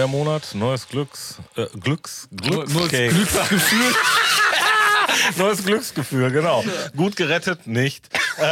Neuer Monat, neues Glücksgefühl. Neues Glücksgefühl, genau. Gut gerettet, nicht.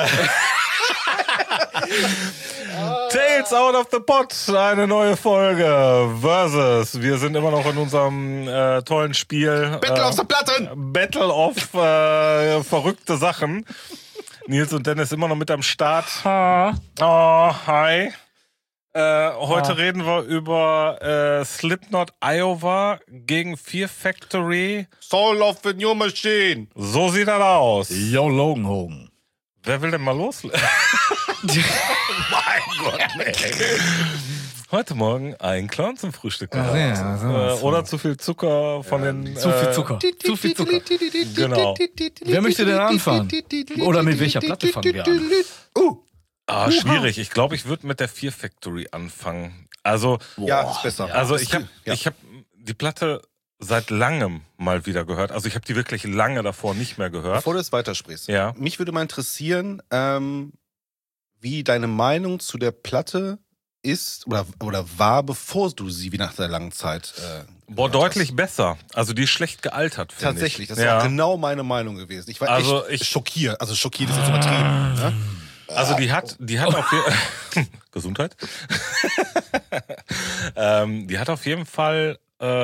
Tales out of the pot, eine neue Folge versus. Wir sind immer noch in unserem tollen Spiel. Battle of the Platten! Battle of verrückte Sachen. Nils und Dennis immer noch mit am Start. Oh, hi. Heute reden wir über Slipknot Iowa gegen Fear Factory. Soul of the New Machine. So sieht das aus. Yo, Logan Hogan. Wer will denn mal los? Mein Gott, ey. Heute Morgen ein Clown zum Frühstück gehabt. Oder zu viel Zucker von den... Zu viel Zucker. Zu viel Zucker. Genau. Wer möchte denn anfangen? Oder mit welcher Platte fangen wir an? Schwierig. Ich glaube, ich würde mit der Fear Factory anfangen. Also, Ja, ist besser. also ich hab die Platte seit langem mal wieder gehört. Also ich habe die wirklich lange davor nicht mehr gehört. Bevor du es weitersprichst, Ja. mich würde mal interessieren, wie deine Meinung zu der Platte ist oder war, bevor du sie wie nach der langen Zeit gehört Deutlich hast. besser. Also die ist schlecht gealtert, finde ich. Tatsächlich, das Ja. ist auch genau meine Meinung gewesen. Ich war Also echt ich- schockiert. Also schockiert ist jetzt übertrieben. Ne? Also die hat auf jeden Gesundheit. Die hat auf jeden Fall,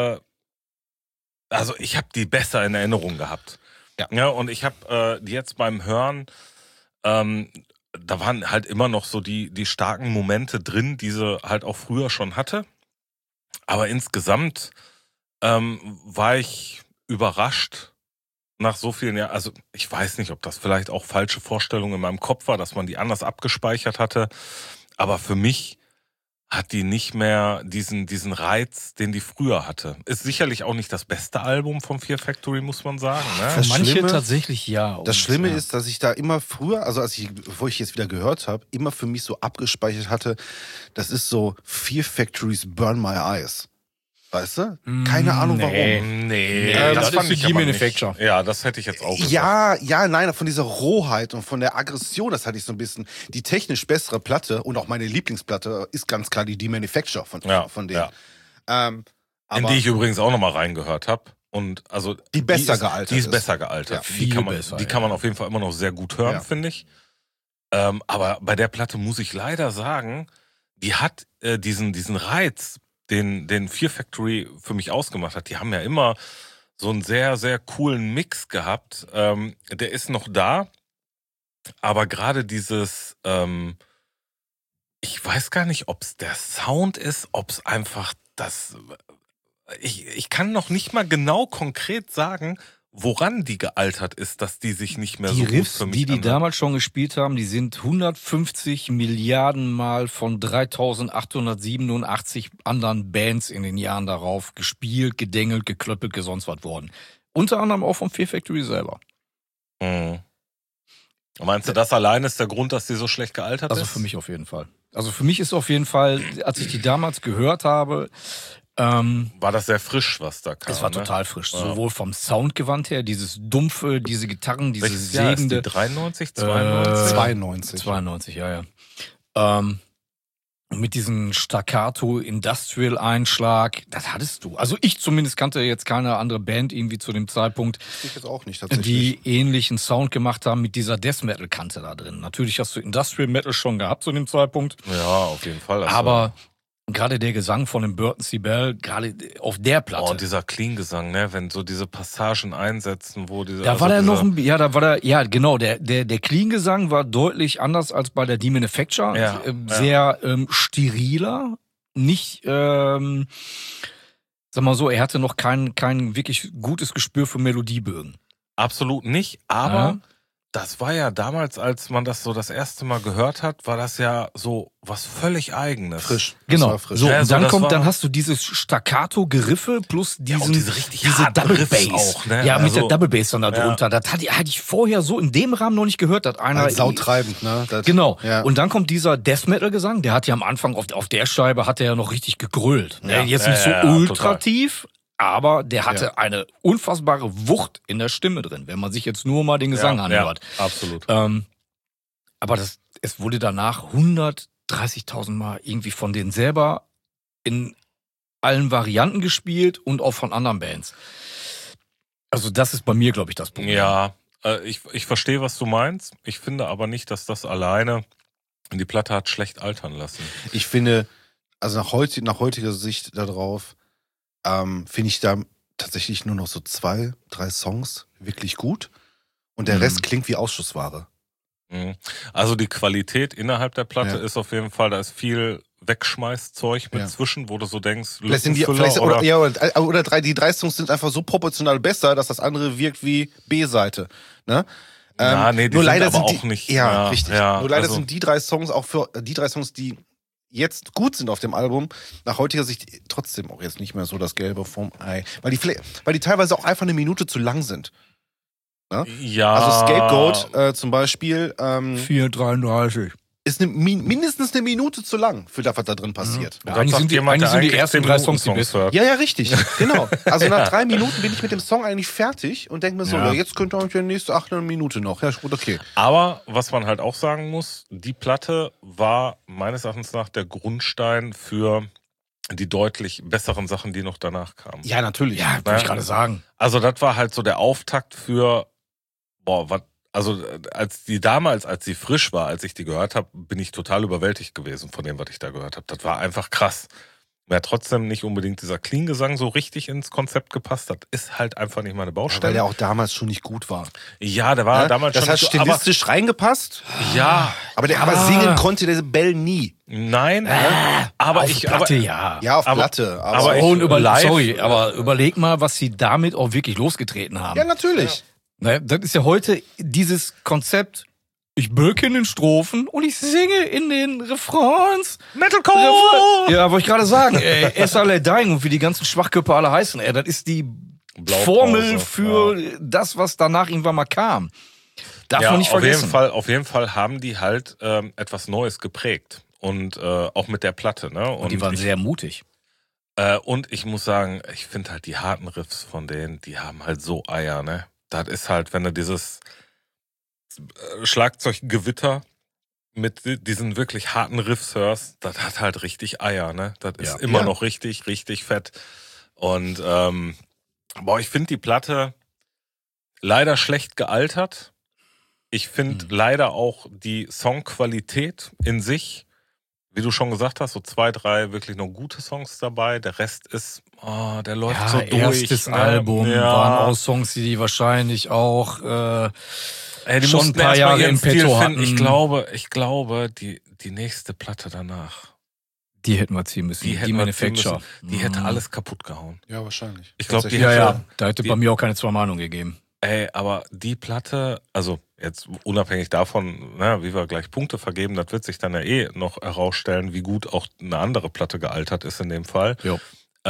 also ich habe die besser in Erinnerung gehabt. Ja, und ich habe die jetzt beim Hören, da waren halt immer noch so die starken Momente drin, die sie halt auch früher schon hatte. Aber insgesamt war ich überrascht nach so vielen Jahren. Also ich weiß nicht, ob das vielleicht auch falsche Vorstellungen in meinem Kopf war, dass man die anders abgespeichert hatte. Aber für mich hat die nicht mehr diesen Reiz, den die früher hatte. Ist sicherlich auch nicht das beste Album vom Fear Factory, muss man sagen. Ne? Das Manche Schlimme- tatsächlich ja. Das Schlimme ja. ist, dass ich da immer früher, also bevor ich jetzt wieder gehört habe, immer für mich so abgespeichert hatte, das ist so Fear Factory's Burn My Eyes. Weißt du? Keine Ahnung warum. Nee, das fand ist ich die aber Manufacture. nicht. Ja, das hätte ich jetzt auch gesagt. Nein, von dieser Rohheit und von der Aggression, das hatte ich so ein bisschen. Die technisch bessere Platte und auch meine Lieblingsplatte ist ganz klar die Manufacture von denen. Ja. Aber In die ich übrigens auch nochmal reingehört habe. Und also Die besser ist, gealtert Die ist ist. besser gealtert. Ja, Die viel kann besser, man auf jeden Fall immer noch sehr gut hören, Ja. finde ich. Aber bei der Platte muss ich leider sagen, die hat diesen Reiz, den Fear Factory für mich ausgemacht hat. Die haben ja immer so einen sehr, sehr coolen Mix gehabt. Der ist noch da, aber gerade dieses, ich weiß gar nicht, ob es der Sound ist, ob es einfach das. Ich kann noch nicht mal genau konkret sagen, woran die gealtert ist, dass die sich nicht mehr Die so gut Riffs, für mich die anhört. damals schon gespielt haben, die sind 150 Milliarden Mal von 3887 anderen Bands in den Jahren darauf gespielt, gedengelt, geklöppelt, gesonst was worden. Unter anderem auch vom Fear Factory selber. Mhm. Meinst du, das allein ist der Grund, dass die so schlecht gealtert Also ist? für mich auf jeden Fall. Also für mich ist auf jeden Fall, als ich die damals gehört habe, War das sehr frisch, was da kam? es war ne? total frisch. Ja. Sowohl vom Soundgewand her, dieses dumpfe, diese Gitarren, diese Welches Jahr ist die? sägende. 93, 92? 92. 92, ja. Mit diesem Staccato-Industrial-Einschlag, das hattest du. Also ich zumindest kannte jetzt keine andere Band irgendwie zu dem Zeitpunkt, Ich jetzt auch nicht tatsächlich. die ähnlichen Sound gemacht haben mit dieser Death-Metal-Kante da drin. Natürlich hast du Industrial-Metal schon gehabt zu dem Zeitpunkt, Ja, auf jeden Fall. Also- aber gerade der Gesang von dem Burton C. Bell, gerade auf der Platte. und dieser Clean-Gesang, ne, wenn so diese Passagen einsetzen, wo diese. Da war der noch genau, der Clean-Gesang war deutlich anders als bei der D-Manufacture. Ja, Sehr steriler, nicht, sag mal so, er hatte noch kein wirklich gutes Gespür für Melodiebögen. Absolut nicht, aber Ja. das war ja damals, als man das so das erste Mal gehört hat, war das ja so was völlig Eigenes. Frisch. Das Genau. war frisch. So, Ja, und so, dann das war- dann hast du dieses Staccato-Geriffe plus Ja, und diesen, diese richtig diese harten Double Riffs Bass. auch, ne? Ja, mit Also- der Double Bass dann da drunter. Das hatte ich vorher so in dem Rahmen noch nicht gehört, dass einer. Halt sautreibend, ne? Das, Genau. Ja. Und dann kommt dieser Death Metal Gesang, der hat ja am Anfang auf der Scheibe hat er ja noch richtig gegrölt. Ja. Jetzt Ja, nicht so ja, ultra total. tief, aber der hatte Ja. eine unfassbare Wucht in der Stimme drin, wenn man sich jetzt nur mal den Gesang anhört. Ja, absolut. Aber es wurde danach 130.000 Mal irgendwie von denen selber in allen Varianten gespielt und auch von anderen Bands. Also das ist bei mir, glaube ich, das Problem. Ja, ich verstehe, was du meinst. Ich finde aber nicht, dass das alleine die Platte hat schlecht altern lassen. Ich finde, also nach heutiger Sicht darauf, finde ich da tatsächlich nur noch so 2, 3 Songs wirklich gut. Und der Rest klingt wie Ausschussware. Also die Qualität innerhalb der Platte ist auf jeden Fall, da ist viel Wegschmeißzeug mit zwischen, wo du so denkst, Vielleicht sind die, die 3 Songs sind einfach so proportional besser, dass das andere wirkt wie B-Seite. Ne? Nee, die nur sind leider aber sind auch die, nicht. Ja, richtig. Ja, nur leider also, sind die 3 Songs auch für die 3 Songs, die jetzt gut sind auf dem Album, nach heutiger Sicht trotzdem auch jetzt nicht mehr so das Gelbe vom Ei. Weil die teilweise auch einfach eine Minute zu lang sind. Ne? Ja. Also Scapegoat zum Beispiel 4,33. ist mindestens eine Minute zu lang für das, was da drin passiert. Ja, eigentlich sind die ersten 3 Songs die besten. Ja, richtig, genau. Also nach 3 Minuten bin ich mit dem Song eigentlich fertig und denke mir so, ja, jetzt könnte euch die nächste 8 Minute noch. Ja, gut, okay. Aber was man halt auch sagen muss, die Platte war meines Erachtens nach der Grundstein für die deutlich besseren Sachen, die noch danach kamen. Ja, natürlich. Ja, würde ich gerade sagen. Also das war halt so der Auftakt für, also als sie frisch war, als ich die gehört habe, bin ich total überwältigt gewesen von dem, was ich da gehört habe. Das war einfach krass. Mir hat trotzdem nicht unbedingt dieser Clean-Gesang so richtig ins Konzept gepasst. Das ist halt einfach nicht meine Baustelle. Weil der auch damals schon nicht gut war. Ja, der war damals das schon hat stilistisch reingepasst. Ja. Aber singen konnte der Bell nie. Nein. Aber auf Platte, ja. Ja, auf Platte. Aber aber überleg mal, was sie damit auch wirklich losgetreten haben. Ja, natürlich. Ja. Das ist ja heute dieses Konzept, ich böcke in den Strophen und ich singe in den Refrains. Metalcore! Ja, wollte ich gerade sagen. SLA Dying und wie die ganzen Schwachköpfe alle heißen. Das ist die Blaupause, Formel für das, was danach irgendwann mal kam. Darf man nicht vergessen. Auf jeden Fall haben die halt etwas Neues geprägt. Und auch mit der Platte. Ne? Und die waren sehr mutig. Und ich muss sagen, ich finde halt die harten Riffs von denen, die haben halt so Eier. Ne? Das ist halt, wenn du dieses Schlagzeuggewitter mit diesen wirklich harten Riffs hörst, das hat halt richtig Eier, ne? Das ist immer noch richtig, richtig fett. Und ich finde die Platte leider schlecht gealtert. Ich finde leider auch die Songqualität in sich, wie du schon gesagt hast, so 2, 3 wirklich noch gute Songs dabei. Der Rest ist, der läuft so durch. Erstes Album waren auch Songs, die wahrscheinlich auch die schon ein paar Jahre im Petto hatten. Ich glaube, die nächste Platte danach. Die hätten wir ziehen müssen. Die Manufacture. Die hätte alles kaputt gehauen. Ja, wahrscheinlich. Ich glaube, da hätte bei mir auch keine 2 Meinungen gegeben. Aber die Platte, also jetzt unabhängig davon, wie wir gleich Punkte vergeben, das wird sich dann ja noch herausstellen, wie gut auch eine andere Platte gealtert ist in dem Fall. Jo.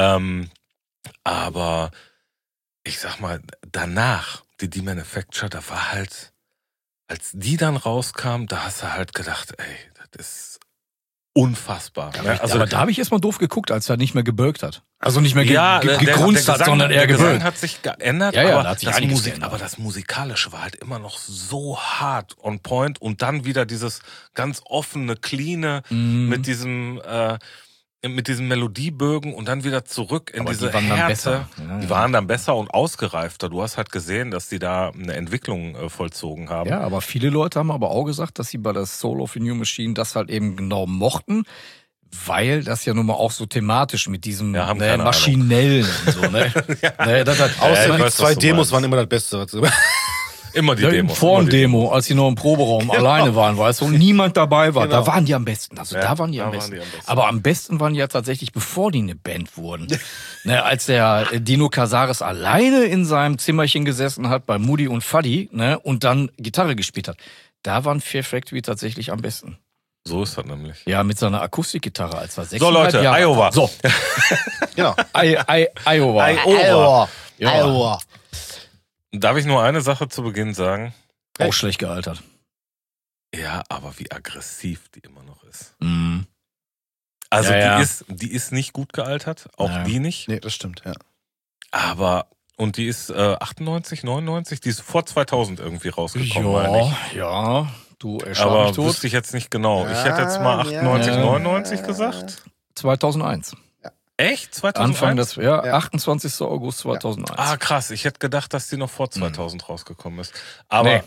Aber ich sag mal, danach, die Manufacture, da war halt, als die dann rauskam, da hast du halt gedacht, das ist unfassbar. Aber da habe ich erstmal doof geguckt, als er nicht mehr gebölkt hat. Also nicht mehr gegrunzt hat, sondern eher gebölkt. Der Gesang hat sich geändert, da hat sich geändert. Aber das Musikalische war halt immer noch so hart on point und dann wieder dieses ganz offene, cleane mit diesem Melodiebögen und dann wieder zurück in diese Härte. Die waren dann besser und ausgereifter. Du hast halt gesehen, dass die da eine Entwicklung vollzogen haben. Ja, aber viele Leute haben aber auch gesagt, dass sie bei der Soul of the New Machine das halt eben genau mochten, weil das ja nun mal auch so thematisch mit diesem maschinellen und so, ne? Die 2 Demos waren immer das Beste. Immer die Demos. Vor dem Demo, als sie noch im Proberaum alleine waren, weißt du, und niemand dabei war, da waren die am besten. Also da waren die am besten. Aber am besten waren die ja tatsächlich, bevor die eine Band wurden. Ne, als der Dino Casares alleine in seinem Zimmerchen gesessen hat bei Moody und Fuddy, ne, und dann Gitarre gespielt hat, da waren Fear Factory tatsächlich am besten. So ist das nämlich. Ja, mit seiner Akustikgitarre als er 6 So Leute, Jahre Iowa. So. Genau. Iowa. Iowa. Darf ich nur eine Sache zu Beginn sagen? Auch schlecht gealtert. Ja, aber wie aggressiv die immer noch ist. Mhm. Also die ist nicht gut gealtert, auch die nicht. Nee, das stimmt, ja. Aber, und die ist 98, 99, die ist vor 2000 irgendwie rausgekommen, meine ich. Ja, du erschlag aber mich tot. wusste ich jetzt nicht genau. Ich hätte jetzt mal 98, 99 gesagt. 2001. Ja. Echt? 2001? Anfang des, ja, 28. August 2001. Ah, krass. Ich hätte gedacht, dass die noch vor 2000 rausgekommen ist. Aber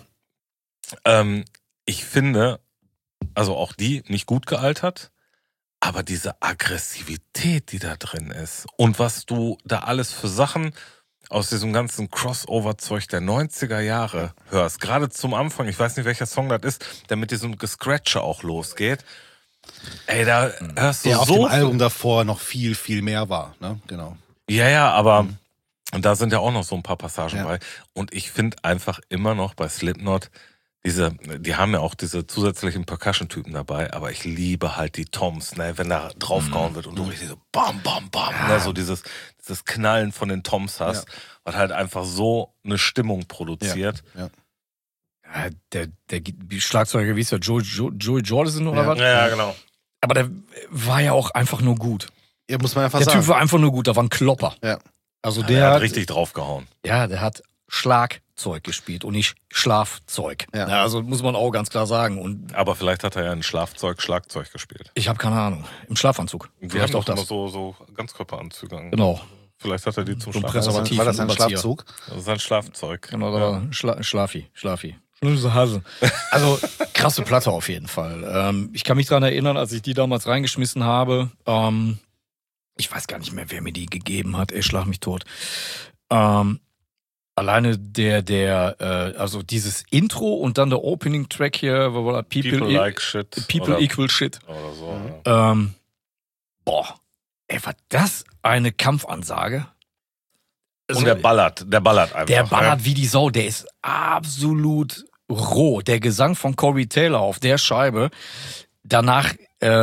ich finde, also auch die nicht gut gealtert, aber diese Aggressivität, die da drin ist und was du da alles für Sachen aus diesem ganzen Crossover-Zeug der 90er Jahre hörst. Gerade zum Anfang, ich weiß nicht, welcher Song das ist, der mit diesem Gescratcher auch losgeht. Ey, da hörst du der so... auf dem Album davor noch viel, viel mehr war, ne? Genau. Ja, aber und da sind ja auch noch so ein paar Passagen bei. Und ich finde einfach immer noch bei Slipknot die haben ja auch diese zusätzlichen Percussion-Typen dabei, aber ich liebe halt die Toms, ne, wenn da draufgehauen wird und du richtig so bam, bam, bam, ne, so dieses Knallen von den Toms hast, was halt einfach so eine Stimmung produziert. Ja, der Schlagzeuger, wie ist der, Joey Jordison oder was? Ja, genau. Aber der war ja auch einfach nur gut. Ja, muss man einfach sagen. Der Typ war einfach nur gut, da war ein Klopper. Ja. Also der hat richtig draufgehauen. Ja, der hat Schlagzeug gespielt und nicht Schlafzeug. Ja. Also muss man auch ganz klar sagen. Aber vielleicht hat er ja ein Schlagzeug gespielt. Ich habe keine Ahnung. Im Schlafanzug. Vielleicht auch das. So Ganzkörperanzüge. Genau. Vielleicht hat er die zum Schlafzeug. War das ein Schlafzug? Das ist ein Schlafzeug. Genau, da war Schlafi. Also krasse Platte auf jeden Fall. Ich kann mich daran erinnern, als ich die damals reingeschmissen habe. Ich weiß gar nicht mehr, wer mir die gegeben hat. Ey, schlag mich tot. Alleine also dieses Intro und dann der Opening-Track hier, wo war People Like Shit. People Equal Shit. Oder so. Boah, ey, war das eine Kampfansage? Und der ballert einfach. Der ballert wie die Sau, der ist absolut roh. Der Gesang von Corey Taylor auf der Scheibe, danach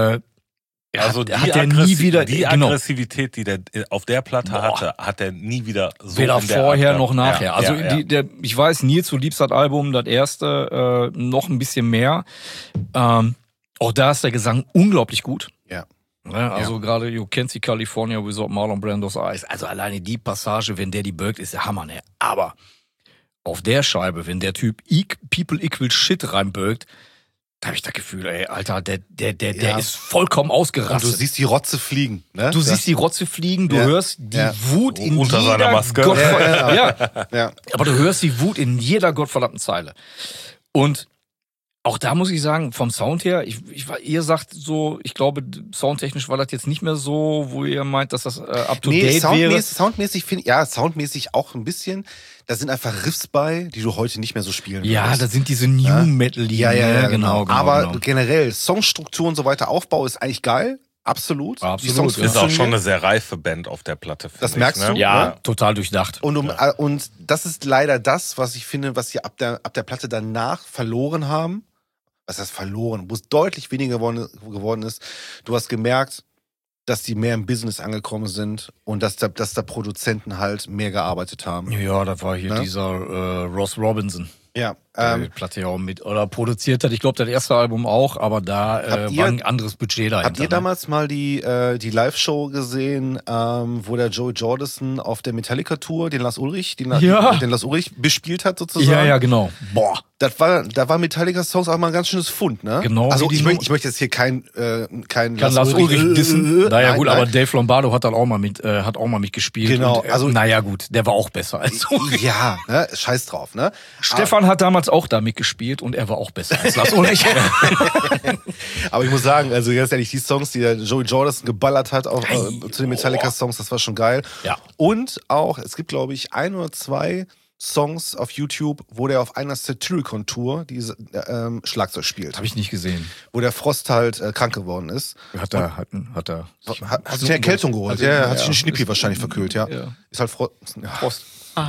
also hat er nie wieder die Aggressivität, die der auf der Platte hatte, hat er nie wieder so weder in der vorher Art noch nachher. Ja, also ja. Ich weiß, Nils, du liebst das Album, das erste noch ein bisschen mehr. Auch da ist der Gesang unglaublich gut. Ja. Also gerade You Can't See California Without Marlon Brando's Eyes. Also alleine die Passage, wenn der die bölkt, ist der Hammer, ne? Aber auf der Scheibe, wenn der Typ People Equal Shit reinbölkt, da habe ich das Gefühl, ey, Alter, der ist vollkommen ausgerastet. Und du siehst die Rotze fliegen, ne? Du siehst die Rotze fliegen, du hörst die Wut in unter jeder seiner Maske. Ja. Aber du hörst die Wut in jeder gottverdammten Zeile. Und auch da muss ich sagen, vom Sound her, ihr sagt so, ich glaube, soundtechnisch war das jetzt nicht mehr so, wo ihr meint, dass das up-to-date wäre. Soundmäßig soundmäßig auch ein bisschen. Da sind einfach Riffs bei, die du heute nicht mehr so spielen würdest. Ja, da sind diese New-Metal-Lieder. Ja, genau. Aber generell, Songstruktur und so weiter, Aufbau ist eigentlich geil. Absolut. Die Songs ist auch schon eine sehr reife Band auf der Platte. Das merkst du? Ja, total durchdacht. Und das ist leider das, was ich finde, was sie ab der Platte danach verloren haben. Was heißt verloren? Wo es deutlich weniger geworden ist. Du hast gemerkt, dass die mehr im Business angekommen sind und dass da Produzenten halt mehr gearbeitet haben. Ja, das war hier dieser Ross Robinson. Ja. Der die Platte ja auch mit oder produziert hat. Ich glaube, das erste Album auch, aber da war ein anderes Budget dahinter. Habt ihr damals mal die Live-Show gesehen, wo der Joey Jordison auf der Metallica-Tour den Lars Ulrich bespielt hat sozusagen? Ja, genau. Boah. Da war Metallica-Songs auch mal ein ganz schönes Fund, ne? Genau. Also ich möchte jetzt hier kein Lars Ulrich dissen. Naja, gut, aber Dave Lombardo hat dann auch mal mitgespielt. Genau. Und, naja, gut, der war auch besser als Ulrich. Ja, ne? Scheiß drauf, ne? Stefan hat damals auch da mitgespielt und er war auch besser als Lars Ulrich. Aber ich muss sagen, also ganz ehrlich, die Songs, die der Joey Jordison geballert hat zu den Metallica-Songs, das war schon geil. Ja. Und auch, es gibt, glaube ich, 1 oder 2 Songs auf YouTube, wo der auf einer Satyricon-Tour Schlagzeug spielt. Habe ich nicht gesehen. Wo der Frost halt krank geworden ist. Hat sich eine Erkältung geholt. Ja, hat sich einen Schnippi wahrscheinlich verkühlt, ja. Ist halt Frost.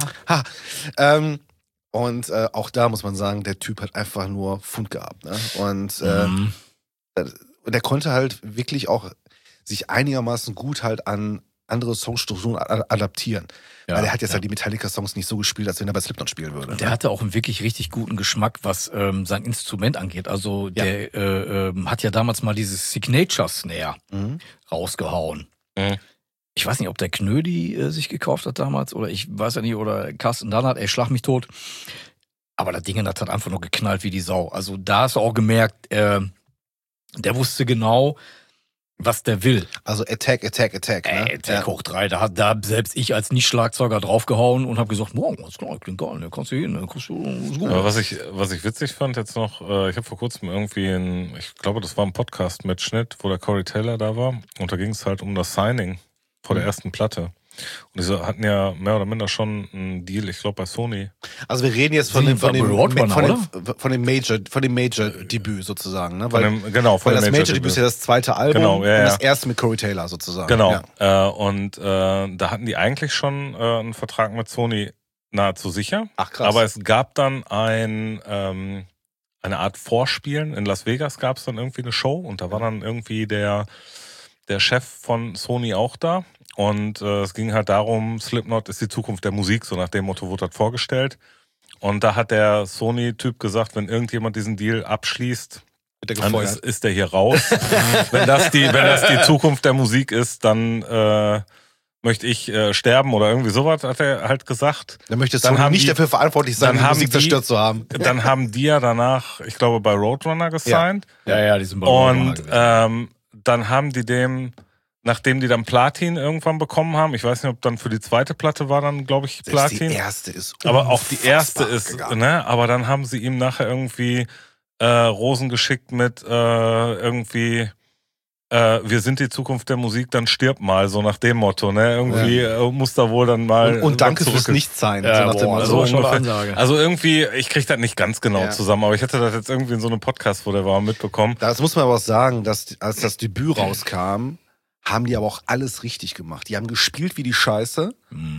Und auch da muss man sagen, der Typ hat einfach nur Fund gehabt. Ne? Und der konnte halt wirklich auch sich einigermaßen gut halt an andere Songstrukturen adaptieren. Ja, weil er hat jetzt halt die Metallica-Songs nicht so gespielt, als wenn er bei Slipknot spielen würde. Der hatte auch einen wirklich richtig guten Geschmack, was sein Instrument angeht. Also der hat ja damals mal dieses Signature-Snare rausgehauen. Ich weiß nicht, ob der Knödi sich gekauft hat damals oder ich weiß ja nicht, oder Carsten Dannert, schlag mich tot. Aber das Ding, das hat einfach nur geknallt wie die Sau. Also da hast du auch gemerkt, der wusste genau, was der will. Also Attack. Ne? Attack hoch 3, da selbst ich als Nicht-Schlagzeuger draufgehauen und habe gesagt, wow, das klingt geil, ne, kannst du hin, ist gut. Aber was ich witzig fand jetzt noch, ich habe vor kurzem irgendwie ich glaube, das war ein Podcast-Mitschnitt, wo der Corey Taylor da war und da ging es halt um das Signing vor der ersten Platte. Und die hatten ja mehr oder minder schon einen Deal, ich glaube bei Sony. Also wir reden jetzt von dem Major-Debüt sozusagen, ne? Weil das Major-Debüt ist ja das zweite Album und das erste mit Corey Taylor sozusagen. Genau. Ja. Da hatten die eigentlich schon einen Vertrag mit Sony nahezu sicher. Ach krass. Aber es gab dann eine Art Vorspielen. In Las Vegas gab es dann irgendwie eine Show und da war dann irgendwie der Chef von Sony auch da. Und es ging halt darum, Slipknot ist die Zukunft der Musik, so nach dem Motto wurde das vorgestellt. Und da hat der Sony-Typ gesagt, wenn irgendjemand diesen Deal abschließt, dann ist der hier raus. wenn das die Zukunft der Musik ist, dann möchte ich sterben oder irgendwie sowas, hat er halt gesagt. Dann möchte Sony nicht dafür verantwortlich sein, die Musik zerstört zu haben. Dann haben die ja danach, ich glaube, bei Roadrunner gesigned. Ja, die sind bei Roadrunner Und dann haben die dem... Nachdem die dann Platin irgendwann bekommen haben, ich weiß nicht, ob dann für die zweite Platte war dann, glaube ich, Platin. Die erste ist aber auch die erste ist, ne? Aber dann haben sie ihm nachher irgendwie Rosen geschickt mit wir sind die Zukunft der Musik, dann stirb mal, so nach dem Motto, ne? Irgendwie muss da wohl dann mal und danke fürs Nichtsein. Ja, so nach dem Motto. So Ansage. Also irgendwie, ich kriege das nicht ganz genau zusammen, aber ich hatte das jetzt irgendwie in so einem Podcast, wo der war, mitbekommen. Das muss man aber auch sagen, dass als das Debüt rauskam, haben die aber auch alles richtig gemacht. Die haben gespielt wie die Scheiße.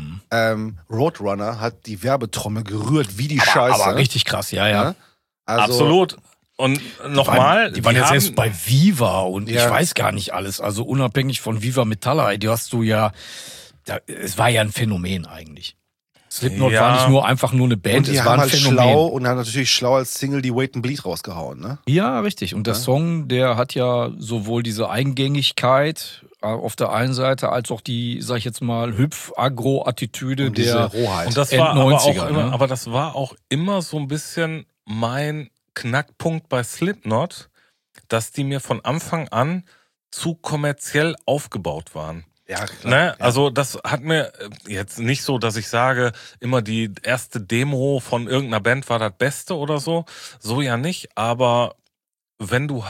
Roadrunner hat die Werbetrommel gerührt wie die Scheiße. Aber richtig krass, ja. Also, absolut. Und nochmal, die waren jetzt erst bei Viva und ich weiß gar nicht alles. Also unabhängig von Viva Metalla, die hast du es war ja ein Phänomen eigentlich. Slipknot war nicht einfach nur eine Band, es war ein Phänomen. Schlau und haben natürlich schlau als Single die Wait and Bleed rausgehauen, ne? Ja, richtig. Und der Song, der hat ja sowohl diese Eingängigkeit auf der einen Seite, als auch die, sag ich jetzt mal, Hüpf-Agro-Attitüde der Rohheit. Und das war aber das war auch immer so ein bisschen mein Knackpunkt bei Slipknot, dass die mir von Anfang an zu kommerziell aufgebaut waren. Ja, klar. Ne? Ja. Also das hat mir jetzt nicht so, dass ich sage, immer die erste Demo von irgendeiner Band war das Beste oder so. So ja nicht, aber wenn du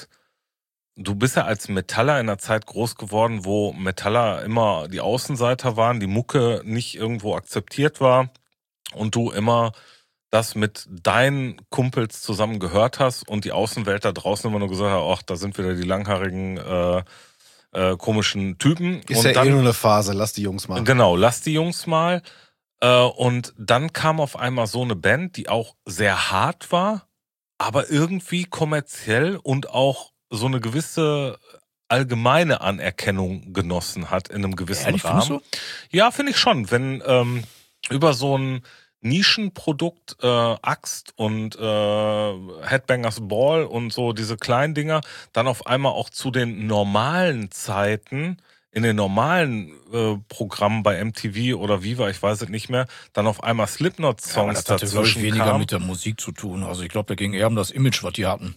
bist ja als Metaller in einer Zeit groß geworden, wo Metaller immer die Außenseiter waren, die Mucke nicht irgendwo akzeptiert war und du immer das mit deinen Kumpels zusammen gehört hast und die Außenwelt da draußen immer nur gesagt hat, ach, da sind wieder die langhaarigen komischen Typen. Ist und ja nur eine Phase, lass die Jungs mal. Genau, lass die Jungs mal. Und dann kam auf einmal so eine Band, die auch sehr hart war, aber irgendwie kommerziell und auch so eine gewisse allgemeine Anerkennung genossen hat in einem gewissen Rahmen. Du? Ja, finde ich schon. Wenn über so ein Nischenprodukt, Axt und Headbangers Ball und so diese kleinen Dinger, dann auf einmal auch zu den normalen Zeiten, in den normalen Programmen bei MTV oder Viva, ich weiß es nicht mehr, dann auf einmal Slipknot-Songs dazwischen kamen. Das hatte weniger mit der Musik zu tun. Also ich glaube, da ging eher um das Image, was die hatten.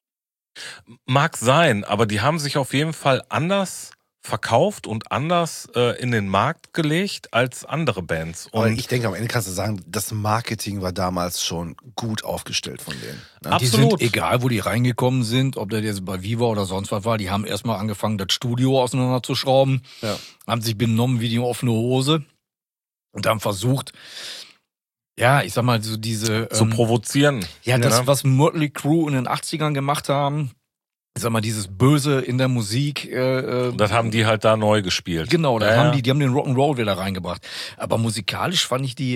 Mag sein, aber die haben sich auf jeden Fall anders verkauft und anders in den Markt gelegt als andere Bands. Und aber ich denke, am Ende kannst du sagen, das Marketing war damals schon gut aufgestellt von denen. Ne? Absolut. Die sind, egal wo die reingekommen sind, ob das jetzt bei Viva oder sonst was war, die haben erstmal angefangen, das Studio auseinanderzuschrauben, haben sich benommen wie die offene Hose und haben versucht, ja, ich sag mal, so diese... zu provozieren. Ja, das, was Mötley Crüe in den 80ern gemacht haben, ich sag mal, dieses Böse in der Musik. Das haben die halt da neu gespielt. Genau, da haben die haben den Rock'n'Roll wieder reingebracht. Aber musikalisch fand ich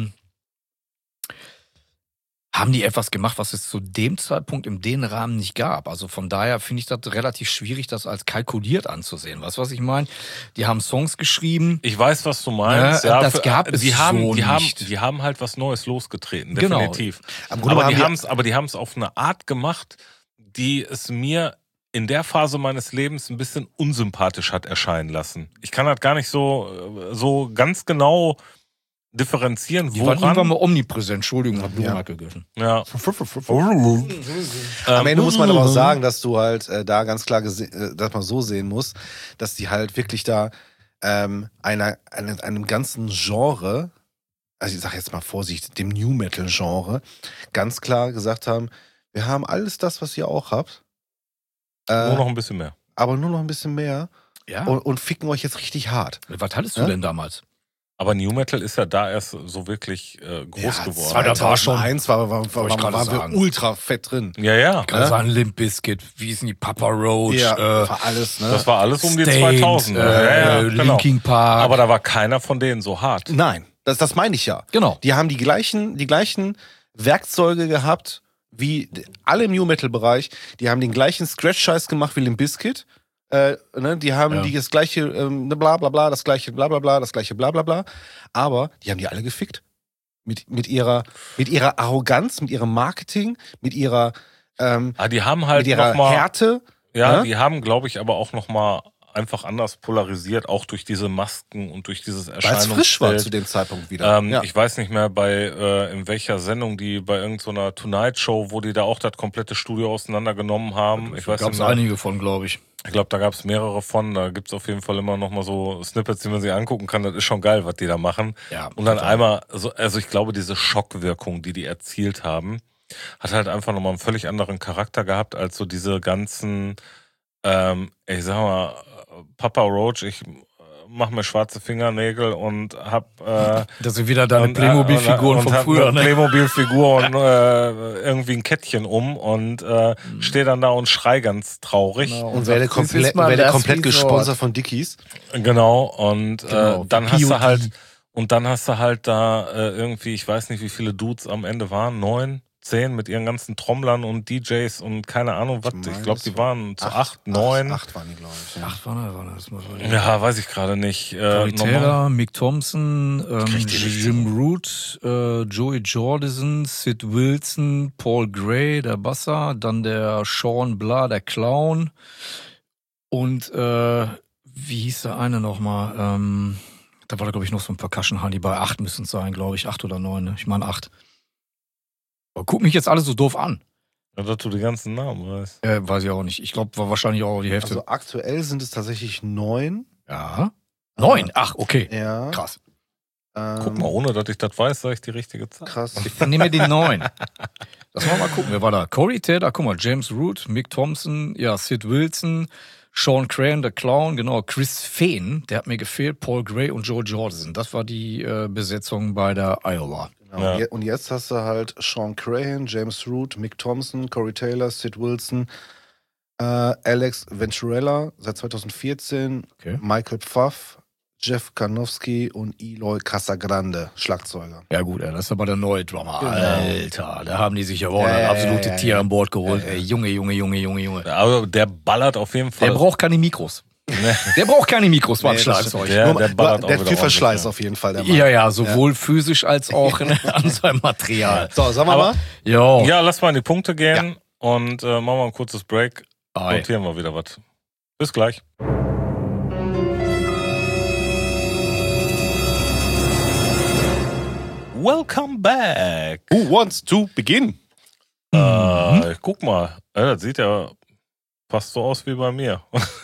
haben die etwas gemacht, was es zu dem Zeitpunkt in dem Rahmen nicht gab. Also von daher finde ich das relativ schwierig, das als kalkuliert anzusehen. Weißt du, was ich meine? Die haben Songs geschrieben. Ich weiß, was du meinst. Ja, das gab es die haben halt was Neues losgetreten, genau. Definitiv. Aber die haben es auf eine Art gemacht, die es mir in der Phase meines Lebens ein bisschen unsympathisch hat erscheinen lassen. Ich kann das gar nicht so ganz genau differenzieren, Die waren irgendwann mal omnipräsent. Entschuldigung, hab Blumenmark gegessen. Ja. Am Ende muss man aber auch sagen, dass du halt da ganz klar dass man so sehen muss, dass die halt wirklich da einem ganzen Genre, also ich sag jetzt mal Vorsicht, dem New Metal Genre, ganz klar gesagt haben, wir haben alles das, was ihr auch habt. Nur noch ein bisschen mehr. Aber nur noch ein bisschen mehr. Ja. Und ficken euch jetzt richtig hart. Was hattest du denn damals? Aber New Metal ist ja da erst so wirklich groß geworden. Das war schon eins, waren wir ultra fett drin. Ja. Ich kann sagen, Limp Bizkit, wie hießen die, Papa Roach, war alles, ne? Das war alles um die Stained, 2000. Genau. Linkin Park. Aber da war keiner von denen so hart. Nein, das meine ich ja. Genau. Die haben die gleichen Werkzeuge gehabt wie alle im New Metal Bereich. Die haben den gleichen Scratch-Scheiß gemacht wie Limp Bizkit. Die haben das gleiche bla bla bla, das gleiche bla bla bla, das gleiche bla bla bla. Aber die haben die alle gefickt. Mit ihrer Arroganz, mit ihrem Marketing, mit ihrer die haben halt mit ihrer Härte. Ja, die haben, glaube ich, aber auch nochmal einfach anders polarisiert, auch durch diese Masken und durch dieses Erscheinungsbild. Weil es frisch war zu dem Zeitpunkt wieder. Ich weiß nicht mehr, in welcher Sendung die bei irgendeiner Tonight Show, wo die da auch das komplette Studio auseinandergenommen haben. Da gab es einige von, glaube ich. Ich glaube, da gab es mehrere von. Da gibt's auf jeden Fall immer noch mal so Snippets, die man sich angucken kann. Das ist schon geil, was die da machen. Ja, und dann einmal, also ich glaube, diese Schockwirkung, die erzielt haben, hat halt einfach nochmal einen völlig anderen Charakter gehabt, als so diese ganzen, ich sag mal, Papa Roach, ich mach mir schwarze Fingernägel und hab das sind wieder deine Playmobil-Figuren von früher, ne? Playmobil-Figur und irgendwie ein Kettchen und stehe dann da und schrei ganz traurig. Genau. Und werde komplett gesponsert von Dickies. Genau, und dann hast du halt da irgendwie, ich weiß nicht, wie viele Dudes am Ende waren, 9, 10 mit ihren ganzen Trommlern und DJs und keine Ahnung was. Ich glaube, die waren zu 8, 9. 8 waren die, glaube ich. Ja. 8 waren das. Ja, weiß ich gerade nicht. Taylor, Mick Thompson, Jim Root, Joey Jordison, Sid Wilson, Paul Gray, der Basser, dann der Sean Blah, der Clown und wie hieß der eine nochmal? Da war da, glaube ich, noch so ein Percussion-Honey bei 8 müssen es sein, glaube ich. 8 oder 9, ne? Ich meine 8. Aber guck mich jetzt alle so doof an. Ja, dass du die ganzen Namen weißt. Weiß ich auch nicht. Ich glaube, war wahrscheinlich auch die Hälfte. Also aktuell sind es tatsächlich 9. Ja. 9? Ach, okay. Ja. Krass. Guck mal, ohne dass ich das weiß, sage ich die richtige Zahl. Krass. Ich nehme die 9. Lass mal gucken. Wer war da? Corey Taylor, guck mal, James Root, Mick Thompson, ja, Sid Wilson, Sean Crahan, der Clown, genau, Chris Fehn, der hat mir gefehlt, Paul Gray und Joe Jordison. Das war die Besetzung bei der Iowa. Genau. Ja. Und jetzt hast du halt Sean Crahan, James Root, Mick Thompson, Corey Taylor, Sid Wilson, Alex Venturella seit 2014, Michael Pfaff, Jeff Karnowski und Eloy Casagrande, Schlagzeuger. Ja gut, das ist aber der neue Drummer. Genau. Alter, da haben die sich ja wohl ein absolute Tier an Bord geholt. Junge. Aber der ballert auf jeden Fall. Der braucht keine Mikros. Der braucht keine Mikros beim Schlagzeug. Der ballert auch der hat viel Verschleiß auf jeden Fall. Der Mann. Ja, sowohl physisch als auch an seinem Material. So, sagen wir mal. Jo. Ja, lass mal in die Punkte gehen und machen wir ein kurzes Break. Notieren wir wieder was. Bis gleich. Welcome back. Who wants to begin? Ich guck mal. Das sieht ja fast so aus wie bei mir.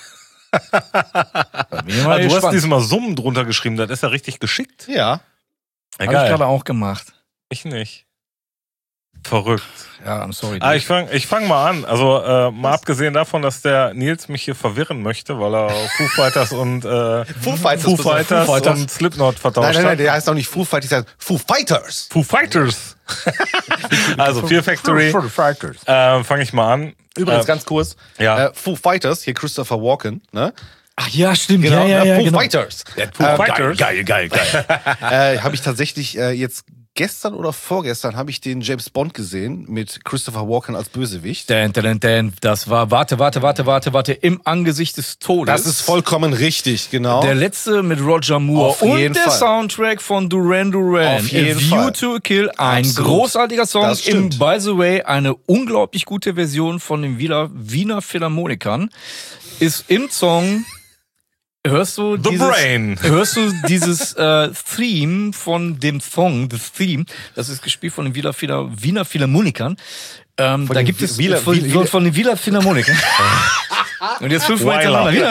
Du hast diesmal Summen drunter geschrieben, das ist ja richtig geschickt. Ja. Habe ich gerade auch gemacht. Ich nicht. Verrückt. Ja, I'm sorry. Ich fang mal an. Also mal abgesehen davon, dass der Nils mich hier verwirren möchte, weil er Foo Fighters und Foo Fighters und Slipknot vertauscht hat. Nein, der heißt auch nicht Foo Fighters, der heißt Foo Fighters. Foo Fighters. Also Fear Factory. Fange ich mal an. Übrigens ganz kurz. Ja. Foo Fighters, hier Christopher Walken, ne? Ach ja, stimmt. Genau, ja, Foo Fighters. Foo Fighters. Geil. Habe ich tatsächlich jetzt gestern oder vorgestern habe ich den James Bond gesehen mit Christopher Walken als Bösewicht. Das war, warte, im Angesicht des Todes. Das ist vollkommen richtig, genau. Der letzte mit Roger Moore Auf jeden und der Fall. Soundtrack von Duran Duran. Auf jeden View Fall. to a Kill, ein Absolut. großartiger Song. Das stimmt. By the way, eine unglaublich gute Version von den Wiener Philharmonikern ist im Song Hörst du dieses Theme von dem Song, das Theme, das ist gespielt von den Wiener Philharmonikern. Da gibt es von den Wiener Philharmonikern. Und jetzt 5-mal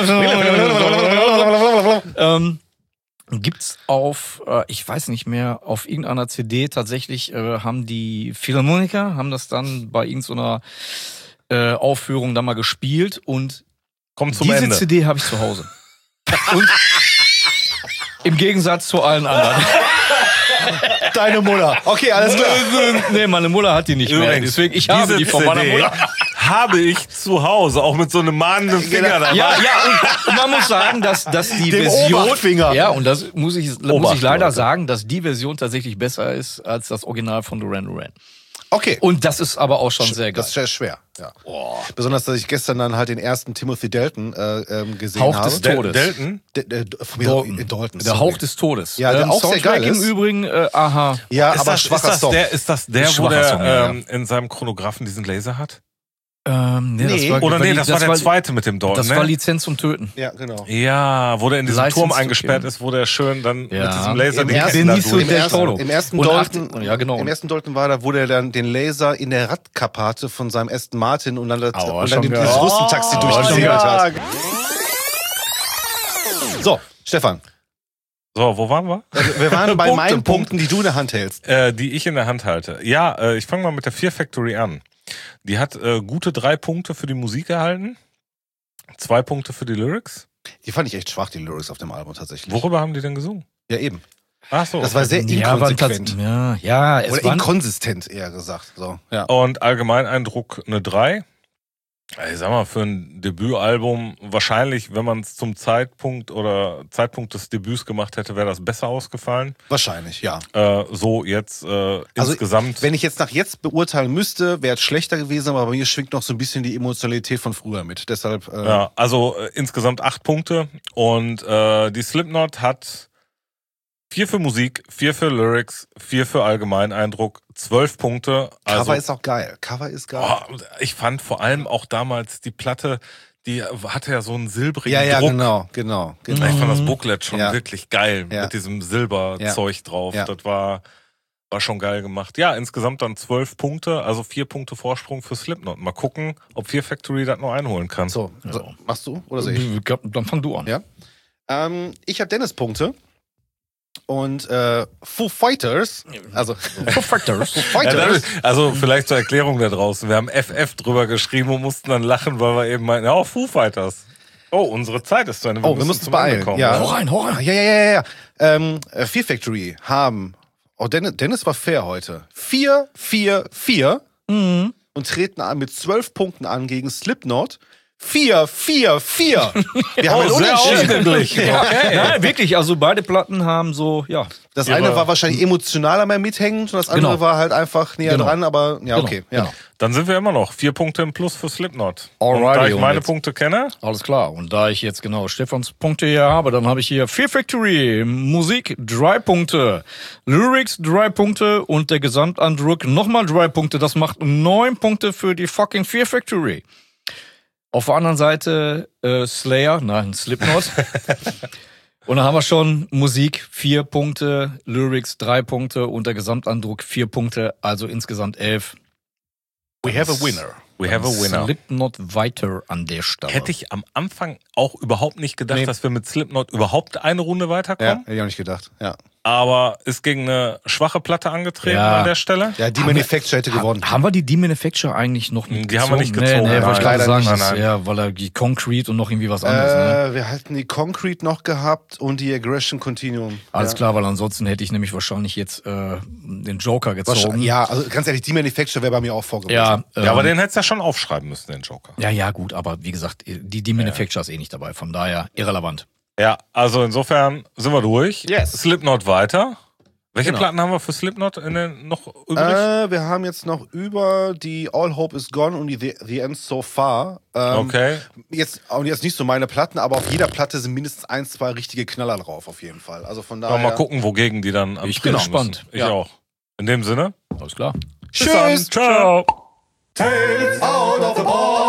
hintereinander. Gibt's auf, ich weiß nicht mehr, auf irgendeiner CD tatsächlich haben die Philharmoniker, haben das dann bei irgendeiner Aufführung da mal gespielt und diese CD habe ich zu Hause. Und im Gegensatz zu allen anderen. Deine Mutter. Okay, alles klar. Nee, meine Mutter hat die nicht mehr. Deswegen, ich habe die von meiner Mutter. Habe ich zu Hause, auch mit so einem mahnenden Finger dabei. Ja, und man muss sagen, dass die Version, ja, und das muss ich leider sagen, dass die Version tatsächlich besser ist als das Original von Duran Duran. Okay. Und das ist aber auch schon sehr geil. Das ist sehr schwer, ja. Oh. Besonders, dass ich gestern dann halt den ersten Timothy Dalton gesehen habe. Hauch des Todes. Dalton? Dalton. Der Hauch des Todes. Ja, der auch sehr geil ist. Im Übrigen, aha. Ja, aber schwacher Song. Ist das der, wo der in seinem Chronographen diesen Laser hat? Nee. Das war der zweite mit dem Dalton. Das war Lizenz zum Töten. Ja, genau. Ja, wo der in diesem Turm eingesperrt ist, wo der schön dann mit diesem Laser Im ersten Dalton war da, wo der dann den Laser in der Radkappate von seinem Aston Martin und dann dieses Russentaxi durchgesegelt hat. So, Stefan. So, wo waren wir? Wir waren bei meinen Punkten, die du in der Hand hältst. Die ich in der Hand halte. Ja, ich fange mal mit der Fear Factory an. Die hat gute 3 Punkte für die Musik erhalten, 2 Punkte für die Lyrics. Die fand ich echt schwach, die Lyrics auf dem Album tatsächlich. Worüber haben die denn gesungen? Ja, eben. Ach so. Das war sehr inkonsequent. Oder inkonsistent, eher gesagt. So, ja. Und Allgemeineindruck eine 3. Ich sag mal, für ein Debütalbum wahrscheinlich, wenn man es zum Zeitpunkt des Debüts gemacht hätte, wäre das besser ausgefallen. Wahrscheinlich, ja. So jetzt insgesamt. Wenn ich jetzt nach jetzt beurteilen müsste, wäre es schlechter gewesen, aber bei mir schwingt noch so ein bisschen die Emotionalität von früher mit. Deshalb. Ja, also insgesamt 8 Punkte und die Slipknot hat 4 für Musik, 4 für Lyrics, 4 für Allgemeineindruck, 12 Punkte. Also, Cover ist auch geil. Cover ist geil. Oh, ich fand vor allem auch damals die Platte, die hatte ja so einen silbrigen Druck. Genau. Ich fand das Booklet schon wirklich geil mit diesem Silberzeug drauf. Ja. Das war schon geil gemacht. Ja, insgesamt dann 12 Punkte, also 4 Punkte Vorsprung für Slipknot. Mal gucken, ob Fear Factory das noch einholen kann. So, machst du oder soll ich? Dann fang du an. Ja. Ich habe Dennis Punkte. Und Foo Fighters, also vielleicht zur Erklärung da draußen. Wir haben FF drüber geschrieben und mussten dann lachen, weil wir eben meinten, Foo Fighters. Oh, unsere Zeit ist zu Ende. Wir müssen zum Ende kommen. Ja. Hau rein. Ja. Fear Factory haben, Dennis war fair heute, 4-4-4 und treten mit 12 Punkten an gegen Slipknot. 4-4-4. Wir haben Unentschieden. Ja, wirklich, also beide Platten haben so, Das eine war wahrscheinlich emotionaler mehr mithängend und das andere war halt einfach näher dran, aber okay. Genau. Dann sind wir immer noch 4 Punkte im Plus für Slipknot. Alrighty, und da ich meine Punkte kenne. Alles klar. Und da ich jetzt genau Stefans Punkte hier habe, dann habe ich hier Fear Factory, Musik 3 Punkte, Lyrics 3 Punkte und der Gesamteindruck nochmal 3 Punkte. Das macht 9 Punkte für die fucking Fear Factory. Auf der anderen Seite Slipknot. Und dann haben wir schon Musik 4 Punkte, Lyrics 3 Punkte und der Gesamteindruck 4 Punkte, also insgesamt 11. We have a winner. Slipknot weiter an der Stelle. Hätte ich am Anfang auch überhaupt nicht gedacht, dass wir mit Slipknot überhaupt eine Runde weiterkommen. Ja, hätte ich auch nicht gedacht, ja. Aber ist gegen eine schwache Platte angetreten an der Stelle. Ja, die Manufacture hätte gewonnen. Haben wir die Manufacture eigentlich noch mitgezogen? Die haben wir nicht gezogen. Nee, wollte ich gerade sagen. Nein. Ja, weil er die Concrete und noch irgendwie was anderes. Ne? Wir hatten die Concrete noch gehabt und die Aggression Continuum. Alles klar, weil ansonsten hätte ich nämlich wahrscheinlich jetzt den Joker gezogen. Ja, also ganz ehrlich, die Manufacture wäre bei mir auch vorgekommen. Ja, aber den hättest du ja schon aufschreiben müssen, den Joker. Ja, gut, aber wie gesagt, die Manufacture ist nicht dabei, von daher irrelevant. Ja, also insofern sind wir durch. Yes. Slipknot weiter. Welche Platten haben wir für Slipknot noch übrig? Wir haben jetzt noch über die All Hope Is Gone und die The End So Far. Okay. Jetzt nicht so meine Platten, aber auf jeder Platte sind mindestens 1, 2 richtige Knaller drauf, auf jeden Fall. Also von daher. Mal gucken, wogegen die dann Ich bin gespannt. Ich auch. In dem Sinne. Alles klar. Tschüss. Ciao. Tales out of the ball.